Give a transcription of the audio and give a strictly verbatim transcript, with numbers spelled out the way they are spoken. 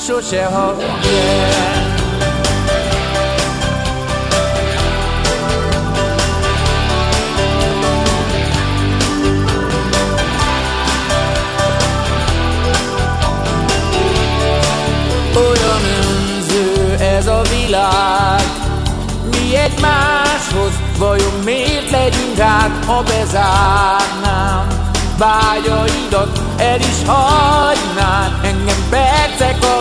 sose hagyják. Olyan önző ez a világ, mi egymáshoz vajon miért legyünk át, ha bezárnám vágyaidat, el is hagynád engem percek alatt.